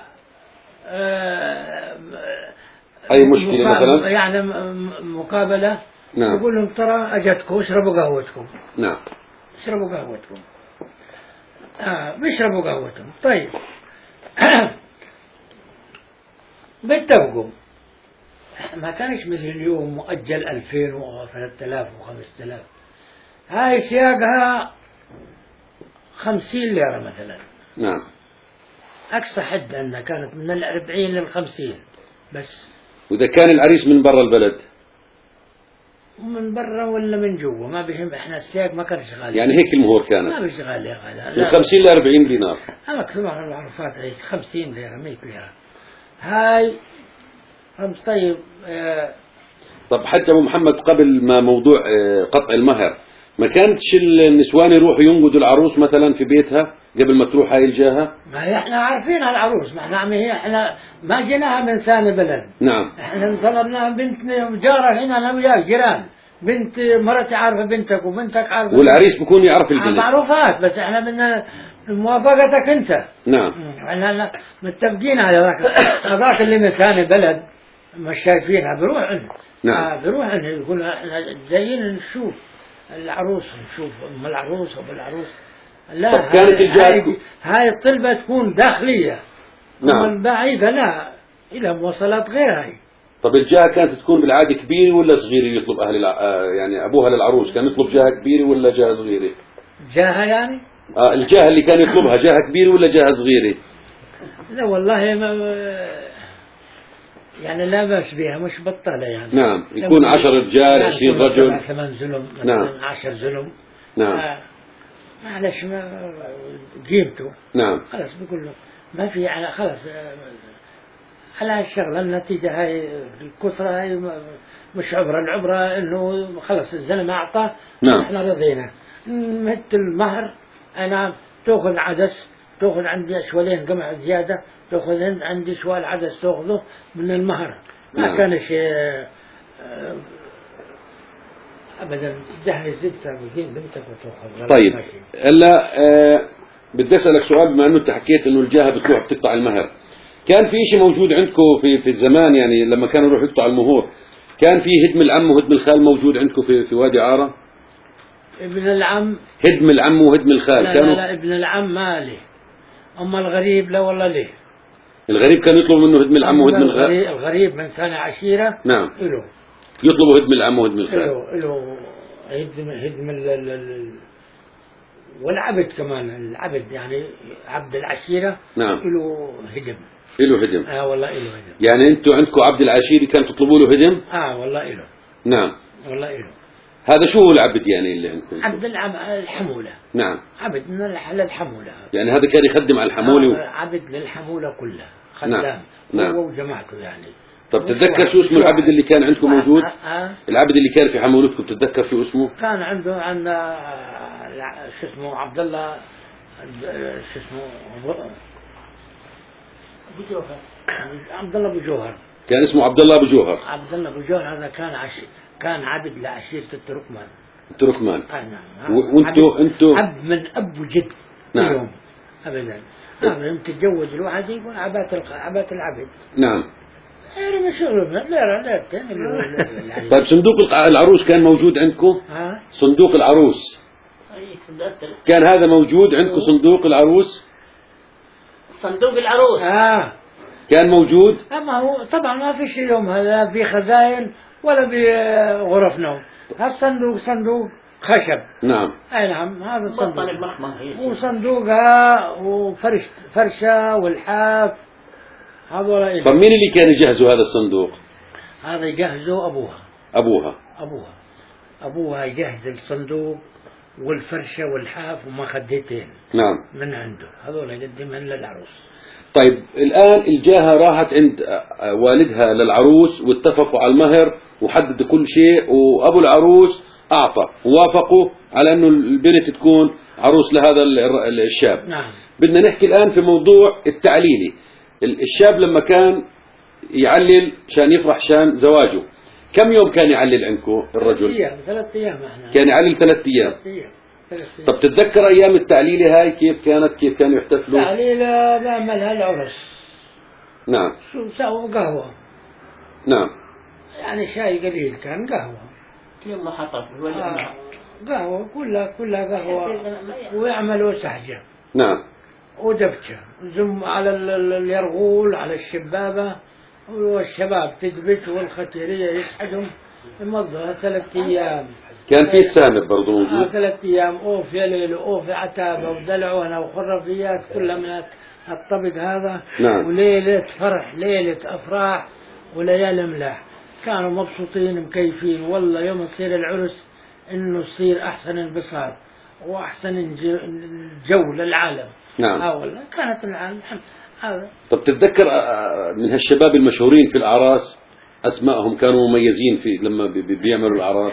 آه أي مشكلة مثلا يعني مقابلة. نعم. بقول لهم ترى أجتكم اشربوا قهوتكم. نعم. اشربوا قهوتكم. آه بيشربوا قهوتهم. طيب بيتفقوا. ما كانش مثل اليوم مؤجل ألفين وثلاثة آلاف وخمسة آلاف. هاي سياقها خمسين ليرة مثلا. نعم. أقصى حد عندنا كانت من الأربعين للخمسين بس. وإذا كان العريس من برا البلد؟ من برا ولا من جوا ما بهم. إحنا السياق ما كانش غالي. يعني هيك المهور كانت؟ ما بيش غالي غالي. من خمسين لأربعين دينار. أما كثر العرفات هي خمسين ليرة مية ليرة. هاي خمس. طيب آه طب حتى أبو محمد قبل ما موضوع آه قطع المهر ما كانتش النسوان يروحوا ينقذوا العروس مثلا في بيتها قبل ما تروح هاي الجاهة؟ ما احنا عارفين العروس. ما احنا هي احنا ما جيناها من ثاني بلد. نعم. احنا طلبنا بنت جارة هنا انا وياك جيران. بنت مرتي عارفة بنتك وبنتك عارفة. والعريس بكون يعرف البنت. معروفات بس احنا بدنا موافقتك انت. نعم. احنا متفقين على ذاك. هذاك اللي من ثاني بلد مش شايفينها بروح عنه. نعم. بروح عنه يقول احنا جايين نشوف العروس نشوف ام العروس وابو العروس. لا طب كانت هاي, هاي الطلبة تكون داخلية. نعم. بعيدة لا إلى مواصلات غير هاي. طب الجاهة كانت تكون بالعادة كبيرة ولا صغيرة يطلب أهل الع... يعني أبوها للعروس كان يطلب جاهة كبيرة ولا جاهة صغيرة؟ جاهة يعني؟ آه الجاهة اللي كان يطلبها جاهة كبيرة ولا جاهة صغيرة؟ لا والله ما يعني لا بأس بها مش بطالة يعني. نعم يكون عشر رجال عشرين رجل. ثمان زلم نعم. عشر زلم. نعم. آه معلش ما قيمته. نعم. خلاص بقول له ما في على خلاص على الشغلة النتيجة هاي الكثرة هاي مش عبرة. العبرة إنه خلاص الزلمة أعطى. نعم. إحنا رضينا. مثل المهر أنا تأخذ عدس تأخذ عندي شوالين قمع زيادة تأخذ عندي شوال عدس تأخذه من المهر. ما نعم. كان شيء أبدا جهز أنت بجين بنتك وتأخذ. طيب هلا آه بدي أسألك سؤال بما أنه أنت حكيت إنه الجاهة بتروح بتقطع المهر. كان في شيء موجود عندكم في في الزمان يعني لما كانوا يروحوا يقطعوا المهور كان في هدم العم وهدم الخال موجود عندكم في في وادي عارة؟ ابن العم هدم العم وهدم الخال لا كانوا. لا, لا ابن العم ما له. أما الغريب لا والله ليه. الغريب كان يطلب منه هدم العم وهدم الخال. الغريب من ثاني عشيرة. نعم. له يطلبوا هدم العم وهدم الخال. له له هدم هدم ال ال ال والعبد كمان العبد يعني عبد العشيرة. نعم. له هدم. له هدم. اه والله له هدم. يعني انتم عندكم عبد العشيري كان تطلبوا له هدم؟ اه والله له. نعم. والله له. هذا شو هو العبد يعني اللي عندكم؟ عبد الحمولة. نعم. عبد من الحمولة. يعني هذا كان يخدم على الحمولة. آه و... عبد للحمولة كلها خدام. نعم. نعم. هو وجماعته يعني. طب تتذكر شو اسمه العبد اللي كان عندكم موجود؟ آه آه. العبد اللي كان في حمولتكم تتذكر شو اسمه؟ كان عنده عندنا شو اسمه عبد الله شو اسمه أبو جوهر. عبد الله أبو جوهر. كان اسمه عبد الله أبو جوهر. عبد الله أبو جوهر هذا كان عش... كان عبد لعشيرة التركمان. التركمان. آه نعم. وانتوا انتوا عبد من أب وجد. نعم. اليوم أبدا. هذا يوم تتجوز الواحد يقول عبات الق... عبات العبد. نعم. غير مشغول لا لا لا. طيب صندوق العروس كان موجود عندكم؟ ها؟ صندوق العروس كان هذا موجود عندكم؟ صندوق العروس صندوق العروس اه كان موجود. اما هو طبعا ما في شيء يوم هذا في خزائن ولا بغرف نوم. هالصندوق صندوق خشب. نعم. اي نعم هذا الصندوق. وصندوقها وفرش فرشه والحاف هذول. طب مين اللي كان يجهزوا هذا الصندوق؟ هذا يجهزه ابوها. ابوها. ابوها. ابوها يجهز الصندوق والفرشه والحاف وما خديتين. نعم. من عنده هذول يقدمهن للعروس. طيب الآن الجاهة راحت عند والدها للعروس واتفقوا على المهر وحددوا كل شيء وأبو العروس أعطى ووافقوا على أنه البنت تكون عروس لهذا الشاب. نعم. بدنا نحكي الآن في موضوع التعليلي. الشاب لما كان يعلل شان يفرح شان زواجه كم يوم كان يعلل عندكم الرجل؟ ثلاث أيام. ثلاث أيام احنا. كان يعلل ثلاث أيام. ثلاث أيام. طب تتذكر أيام التعليلة هاي كيف كانت؟ كيف كانوا يحتفلوا؟ تعليلة بعملها العرس. نعم. شو سووا قهوة. نعم. يعني شاي قليل كان قهوة. يوم حطب آه. قهوة كلها كلها قهوة ويعملوا سحجة. نعم. ودبشة زم على اليرغول على الشبابة والشباب تدبش والختيرية يسحجهم يمضوا ثلاث أيام. كان في السامر برضه موجود. آه ثلاث أيام أوف يا ليل وأوف عتابة ودلعونة وخرافيات كلها من الطبق هذا. نعم. وليلة فرح ليلة أفراح وليالي ملاح. كانوا مبسوطين مكيفين والله يوم يصير العرس إنه يصير أحسن انبساط وأحسن الجو للعالم. نعم. آه والله كانت العالم هذا. طب تتذكر من هالشباب المشهورين في الأعراس أسمائهم كانوا مميزين في لما بيعملوا الأعراس؟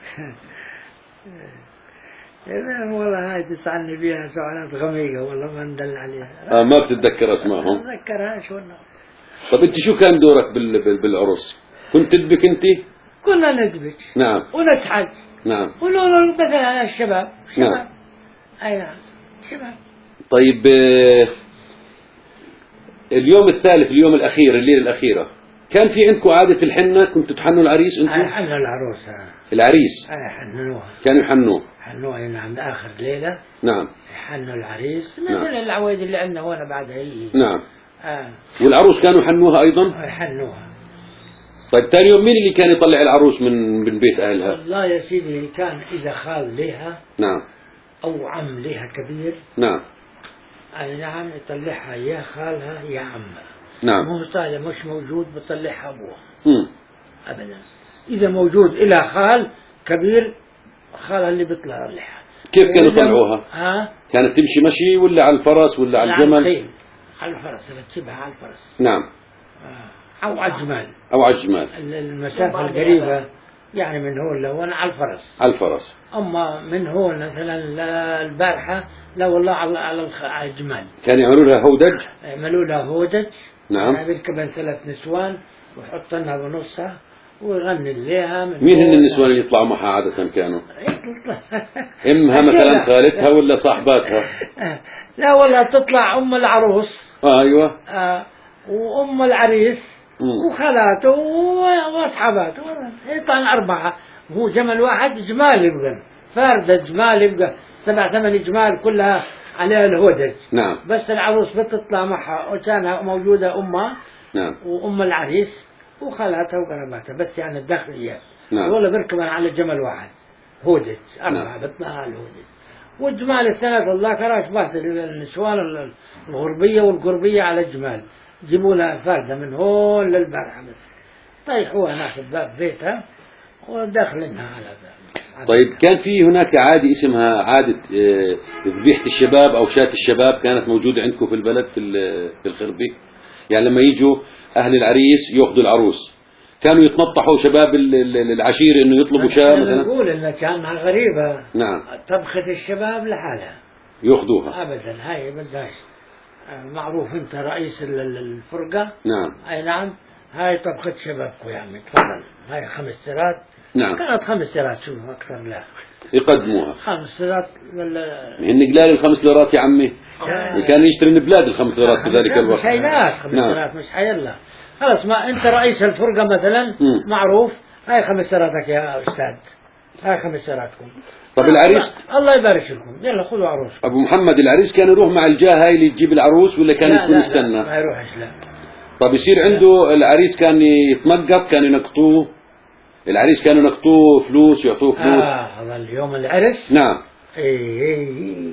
والله هاي تسألني بيها سؤالات غميقة والله ما ندل عليها. آه ما بتتذكر أسمائهم؟ ما بتذكرهاش والله. طب أنت شو كان دورك بال... بال... بالعرس؟ كنت تدبك أنت؟ كنا ندبك. نعم. ونسعد. نعم. ونقول مثلا الشباب. شباب. نعم. أي نعم. شباب. طيب اليوم الثالث اليوم الأخير الليلة الأخيرة كان في عندكم عادة الحنة؟ كنتوا تحنوا العريس أنتم؟ حنوا العروس. العريس. أي حنوها. كانوا يحنوه. حنوها نعم آخر ليلة. نعم. حنوا العريس مثل نعم. العوايد اللي عندنا هنا بعدها هي. نعم. آه. والعروس كانوا يحنوها أيضا؟ حنوها. طيب ثاني يوم مين اللي كان يطلع العروس من من بيت أهلها؟ والله يا سيدي كان إذا خال لها. نعم. أو عم لها كبير. نعم. أي نعم يطلعها يا خالها يا عمها. نعم. مو طالع مش موجود بطلعها أبوها. امم. أبدا. إذا موجود إلى خال كبير خالها اللي بيطلع لها. كيف كانوا يطلعوها؟ ها؟ كانت تمشي مشي ولا على الفرس ولا على الجمل؟ على الخيل. على الفرس ترتبها على الفرس. نعم. أو على الجمال. أو على الجمال. المسافة القريبة يعني من هون لهون على الفرس. على الفرس. أما من هون مثلا البارحة لا والله على على الجمال. كانوا يعملوا لها هودج؟ يعملوا لها هودج. نعم. يركبن ثلاث نسوان ويحط لها بنصها ويغني لها. مين هن النسوان اللي يطلعوا معها عادة كانوا؟ امها مثلا خالتها ولا صاحباتها؟ لا والله تطلع ام العروس. آه ايوه. آه وام العريس مم. وخالاته واصحاباته يطلع اربعه. هو جمل واحد جمال يبقى فاردة جمال يبقى سبع ثمان جمال كلها عليها الهودج. نعم. بس العروس بتطلع معها وكانها موجودة امها. نعم. وام العريس وخالاتها وقراباتها بس يعني الداخليات. نعم. والله بيركبن على جمل واحد هودج أربعة. نعم. بيطلع على الهودج. والجمال الثلاثة الذاكرات بات النسوان الغربية والقربية على الجمال جيبوا لها فاردة من هون للبارحة بس طيحوها هناك بباب بيتها وداخلينها على باب. طيب كان في هناك عادة اسمها عادة ذبيحة الشباب أو شاة الشباب كانت موجودة عندكم في البلد في في الخربي؟ يعني لما يجوا أهل العريس يأخذوا العروس كانوا يتنطحوا شباب العشيرة إنه يطلبوا شاة مثلا؟ نقول إن كانها غريبة. نعم. طبخة الشباب لحالها يأخذوها. أبدا هاي بدهاش معروف. أنت رئيس الفرقة. نعم. أي نعم. هاي طبخة شبابكم يا عمي تفضل. هاي خمس سيرات. نعم. كانت خمس سيرات شو أكثر لا. يقدموها. خمس سيرات ولا. هن قلال الخمس ليرات يا عمي. كان يشتري من بلاد الخمس ليرات في ذلك الوقت. مش هيلات خمس سيرات مش حيلا. خلاص ما أنت رئيس الفرقة مثلا م. معروف. هاي خمس سيراتك يا أستاذ. هاي خمس سيراتكم. طب العريس الله يبارك لكم يلا خذوا عروس. أبو محمد العريس كان يروح مع الجاه هاي اللي تجيب العروس ولا كان يكون يستنى؟ لا ما يروحش لا. طب يصير عنده العريس كان يتنقط كان ينقطوه العريس كانوا ينقطوه فلوس يعطوه فلوس. اه هذا اليوم العرس. نعم. اي اي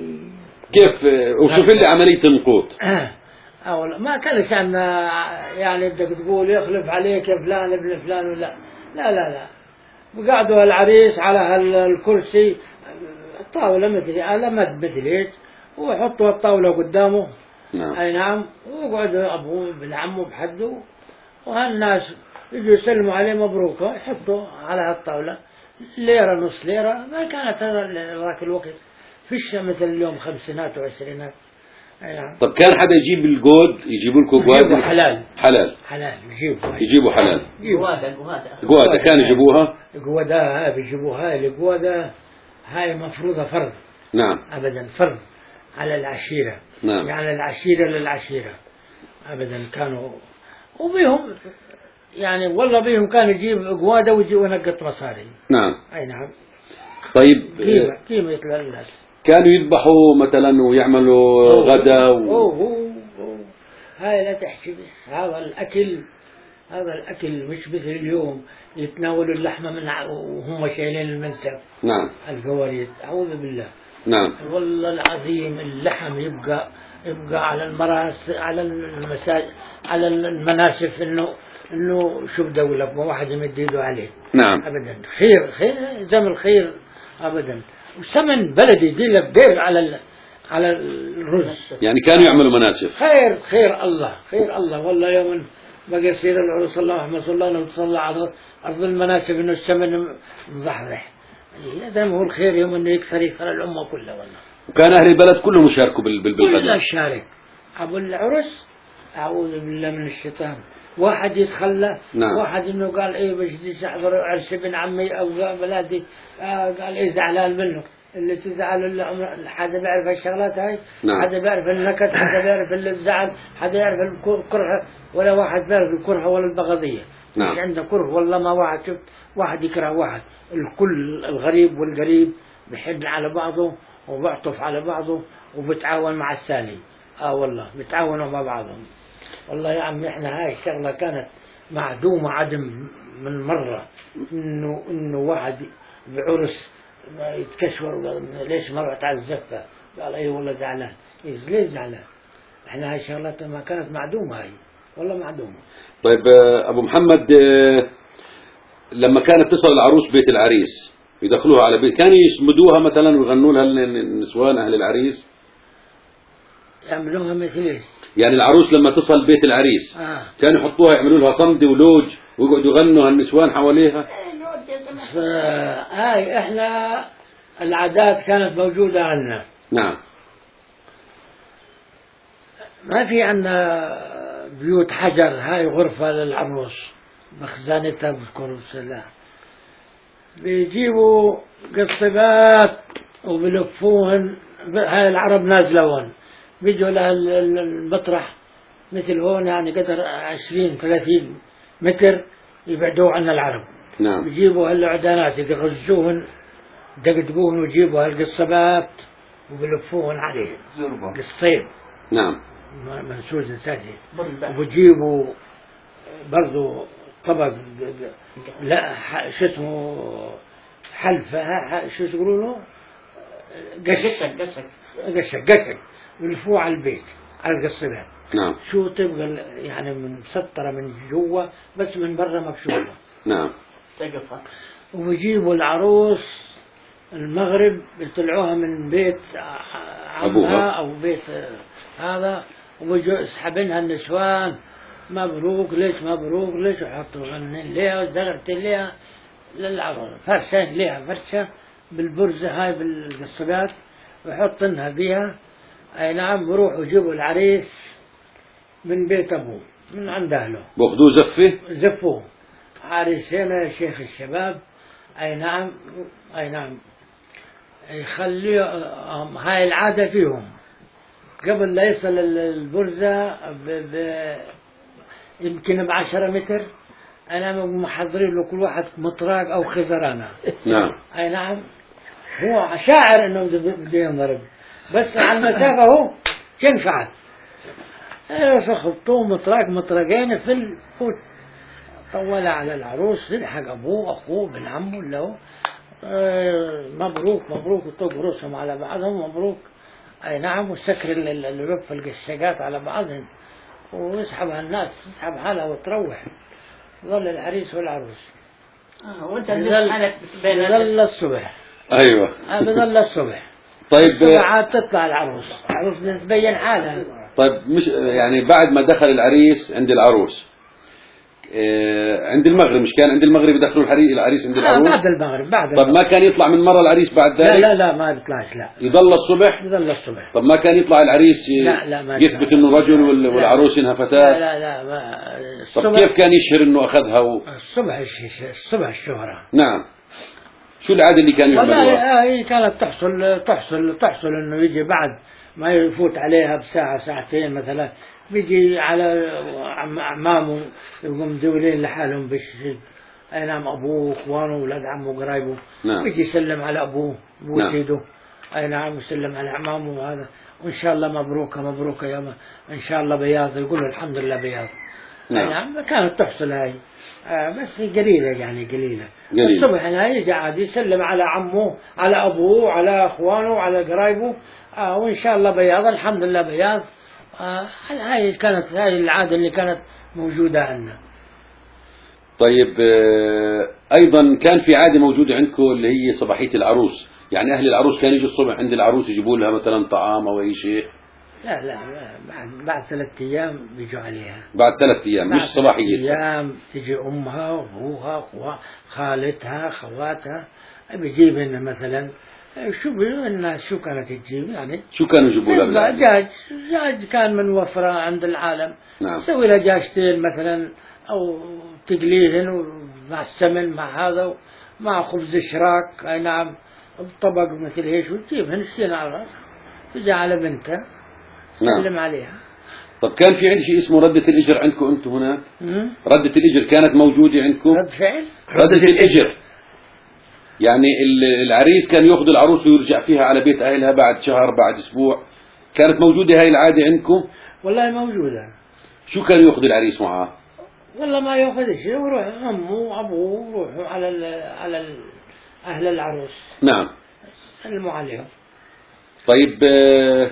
كيف وشوف لي عملية النقوط. اه اه والله ما كانش عندنا يعني بدك تقول يخلف عليك يا فلان ابن فلان ولا لا لا لا. وقعدوا العريس على هالكرسي الطاولة مدري على مد مدري ايش ويحطوا الطاولة قدامه. نعم. اي نعم ويقعدوا ابوه ابن عمه بحده وهالناس يجوا يسلموا عليه مبروك يحطوا على هالطاولة ليرة نص ليرة. ما كانت هذا ذاك الوقت فيش مثل اليوم خمسينات وعشرينات. اي نعم. طب كان حدا يجيب الجود يجيبوا لكم جواد حلال حلال حلال يجيبوا يجيبوا حلال جوادة جوادة جوادة كانوا يجيبوها. جوادة هاي بيجيبوها هاي الجوادة هاي مفروضة فرض. نعم. أبدا فرض على العشيرة. نعم. يعني العشيرة للعشيرة أبدا كانوا وبيهم يعني والله بيهم كان يجيب جوادة ويجي ونقط مصاري. نعم. أي نعم. طيب قيمة قيمة للناس. كانوا يذبحوا مثلا ويعملوا غدا و... أوه أوه أوه. هاي لا تحكي به. هذا الأكل هذا الأكل مش مثل اليوم يتناولوا اللحمة من وهم شايلين المنسف. نعم. القوارير أعوذ بالله. نعم. والله العظيم اللحم يبقى يبقى على المراس على المساج على المناشف إنه إنه شو بدي أقول لك ما واحد يمد يده عليه. نعم. أبدا خير خير زم الخير أبدا. وسمن بلدي يدير لك دير على ال على الرز. يعني كانوا يعملوا مناسف. خير خير الله خير الله والله يوم بقى يصير العروس الله محمد صلى الله عليه وسلم تصلى على أرض المناسف إنه السمن مضحضح. هذا هو الخير يوم إنه يكثر يكثر الأمة كلها والله. وكان أهل البلد كلهم يشاركوا بالغداء. كلنا شارك. أبو العرس أعوذ بالله من الشيطان. واحد يتخلى. نعم. واحد إنه قال إيه بجدي أحضر عرس ابن عمي أو بلادي آه قال إيه زعلان منه. اللي تزعل اللي حدا بيعرف الشغلات هاي. نعم. حدا بيعرف النكد حدا بيعرف الزعل حدا يعرف الكره ولا واحد بيعرف الكره ولا البغضية. نعم. مش عنده كره والله ما واحد شفت واحد يكره واحد. الكل الغريب والقريب بيحب على بعضه وبيعطف على بعضه وبتعاون مع الثاني. اه والله بتعاونوا مع بعضهم. والله يا عمي احنا هاي الشغلة كانت معدومة عدم من مرة انه انه واحد بعرس يتكشور ليش ما رحت على الزفة قال اي والله زعلان. ليش زعلان؟ احنا هاي الشغلات ما كانت معدومة هاي والله معدومة. طيب ابو محمد لما كانت تصل العروس بيت العريس يدخلوها على بيت كانوا يسمدوها مثلا ويغنوا لها النسوان اهل العريس يعملوها مثل ايش؟ يعني العروس لما تصل بيت العريس آه. كانوا يحطوها يعملوا لها صمد ولوج ويقعدوا يغنوا هالنسوان حواليها. هاي احنا العادات كانت موجودة عندنا. نعم. ما في عندنا بيوت حجر. هاي غرفة للعروس بخزانتها بذكر السلاح بيجيبوا قصبات وبلفوهن. هاي العرب نازلون بيجوا للمطرح مثل هون يعني قدر عشرين ثلاثين متر يبعدوا عنا العرب. نعم. بيجيبوا هالعدانات يغزوهن دقدقوهن ويجيبوا هالقصبات وبلفوهن عليه قصيب. نعم. منسوج نساجي. وبيجيبوا برضو طبق لا شو اسمه حلفة شو تقولوا له قشق قشق قشق قشق ولفوه على البيت على القصبات. نعم. شو تبقى يعني من مسطرة من جوا بس من برا مكشوفة. نعم. وبيجيبوا العروس المغرب يطلعوها من بيت عمها أو بيت هذا وبيجوا يسحبينها النسوان مبروك ليش مبروك ليش وحطوا غنين ليها وزغرت ليها للعروس فرشة ليها فرشة بالبرزة هاي بالقصبات ويحطنها بيها. أي نعم. بروحوا يجيبوا العريس من بيت أبوه من عند أهله. بأخذوه زفة؟ زفوه عريسين يا شيخ الشباب. أي نعم أي نعم يخلي هاي العادة فيهم قبل لا يصل البرزة ب... ب... يمكن بعشرة متر أنا محضرين له كل واحد مطراق أو خزرانة. نعم. أي نعم هو شاعر إنه بده ينضرب بس على المسافة هو كان فعل فخبطوه مطراق مطرقين في الفوت طول على العروس يلحق أبوه أخوه بن عمه له آه مبروك مبروك وطق رؤوسهم على بعضهم مبروك. أي نعم وسكر الرف القشاقات على بعضهم ويسحبها الناس تسحب حالها وتروح ظل العريس والعروس. اه وانت بظل الصبح. ايوه آه بظل الصبح. طيب عاد تطلع العروس العروس تبين حالها. طيب مش يعني بعد ما دخل العريس عند العروس آه عند المغرب مش كان عند المغرب يدخلوا العريس عند العروس؟ آه بعد المغرب بعد طب ما كان يطلع من مرة العريس بعد ذلك؟ لا لا لا ما يطلعش لا يضل الصبح؟ يضل الصبح. طب ما كان يطلع العريس لا لا ما يثبت انه رجل والعروس انها فتاة؟ لا لا لا ما طب كيف كان يشهر انه اخذها و... الصبح الصبح الشهرة. نعم. شو العادة اللي كانوا يعملوها؟ هي كانت تحصل تحصل تحصل انه يجي بعد ما يفوت عليها بساعة ساعتين مثلا بيجي على أعمامه يقوم دولين لحالهم بالشد. أي نعم أبوه وإخوانه وولاد عمه وقرايبه. نعم. بيجي يسلم على أبوه وسيده. نعم. أي نعم يسلم على أعمامه وهذا وإن شاء الله مبروكة مبروكة يا ما إن شاء الله بياض يقول له الحمد لله بياض. نعم. أي نعم كانت تحصل هاي آه بس قليلة يعني قليلة. قليلة. الصبح هنا يجي عاد يسلم على عمه على أبوه على إخوانه على قرايبه آه وإن شاء الله بياض الحمد لله بياض. آه هاي كانت هاي العادة اللي كانت موجودة عندنا. طيب آه أيضا كان في عادة موجودة عندكم اللي هي صباحية العروس، يعني أهل العروس كانوا يجوا الصبح عند العروس يجيبوا لها مثلا طعام أو أي شيء؟ لا لا بعد بعد ثلاث أيام بيجوا عليها. بعد ثلاث أيام مش صباحية. ثلاث أيام تجي أمها وأبوها أخوها خالتها خواتها بيجيبن مثلا شو الناس شو كانت تجيب يعني شو كانوا يجيبوا لها؟ دجاج دجاج كان من وفرة عند العالم. نعم. تسوي لها دجاجتين مثلا أو تقليهن مع السمن مع هذا مع خبز شراك. أي نعم بطبق مثل هيك وتجيبهن شتين على الراس تجي على بنتها سلم نعم. عليها. طب كان في عندي شيء اسمه ردة الإجر عندكم أنتم هناك؟ مم؟ ردة الإجر كانت موجودة عندكم؟ رد فعل؟ ردة الإجر يعني العريس كان يأخذ العروس ويرجع فيها على بيت أهلها بعد شهر بعد أسبوع، كانت موجودة هاي العادة عندكم؟ والله موجودة. شو كان يأخذ العريس معه؟ والله ما يأخذ شيء يروح أمه وأبوه يروحوا على ال على ال أهل العروس. نعم. سلموا عليهم. طيب آه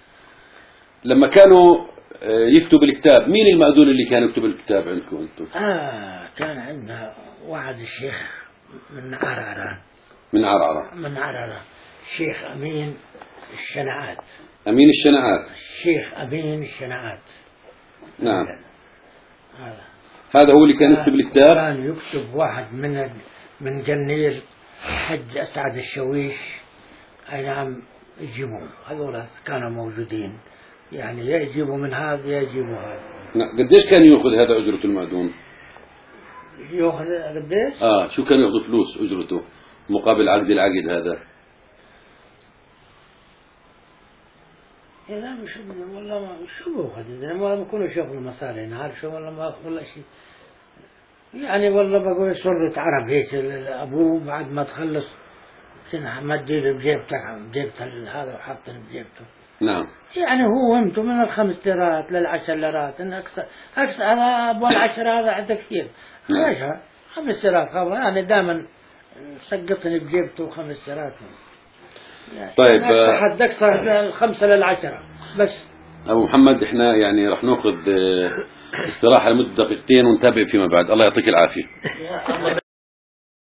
لما كانوا آه يكتب الكتاب مين المأذون اللي كان يكتب الكتاب عندكم أنتم؟ آه كان عندنا واحد الشيخ من عرعرة. من عرعرة. من عرعرة الشيخ أمين الشنعات. أمين الشنعات. الشيخ أمين الشنعات. نعم. هذا. هذا هو اللي كان يكتب الكتاب؟ كان يكتب واحد من من جنير حج أسعد الشويش. أي نعم يجيبون هذول كانوا موجودين يعني يا يجيبوا من هذا يا يجيبوا هذا. نعم. قديش كان يأخذ هذا أجرة المأذون؟ يأخذ قديش؟ آه شو كان يأخذ فلوس أجرته مقابل عقد العقد هذا؟ لا مش والله ما شو بأخذ إذا ما بكونوا يشوفوا المصاري نعرف شو والله ما أخذ ولا شيء يعني والله بقول صرت عرب هيك أبوه بعد ما تخلص ما تجيب بجيبتك بجيبت هذا وحاطن بجيبته. نعم. يعني هو همته من الخمس ليرات للعشر ليرات إن أكثر أكثر هذا أبو العشر هذا عنده كثير. نعم. خمس ليرات خلاص أنا دائما سقطني بجيبته خمس ليرات. يعني طيب حد أكثر الخمسة للعشرة بس. أبو محمد إحنا يعني رح نأخذ استراحة لمدة دقيقتين ونتابع فيما بعد. الله يعطيك العافية.